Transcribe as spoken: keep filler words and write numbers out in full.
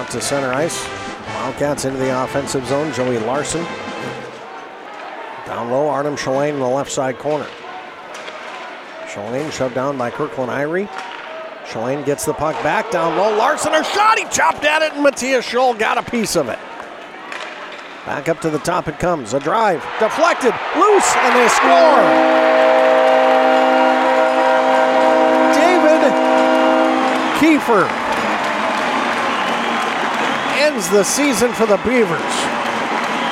to center ice. Wildcats into the offensive zone. Joey Larson. Down low, Artem Shalane in the left side corner. Shalane shoved down by Kirkland Irie. Shalane gets the puck back down low. Larson, a shot. He chopped at it, and Matthias Scholl got a piece of it. Back up to the top it comes. A drive. Deflected. Loose, and they score. David Kiefer ends the season for the Beavers.